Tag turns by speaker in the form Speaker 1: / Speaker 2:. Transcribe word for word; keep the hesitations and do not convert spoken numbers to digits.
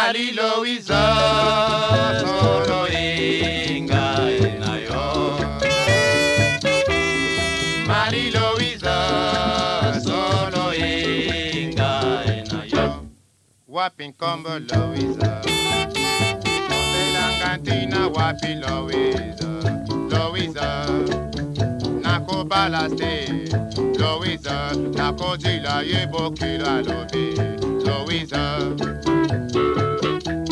Speaker 1: Marie Louisa, solo inga enayo. Marie Louisa, solo inga enayo. Wapin combo Louisa, de la cantina wapi Louisa, Louisa. Nako balaste, Louisa. Nako dila ye bokila lobe, Louisa.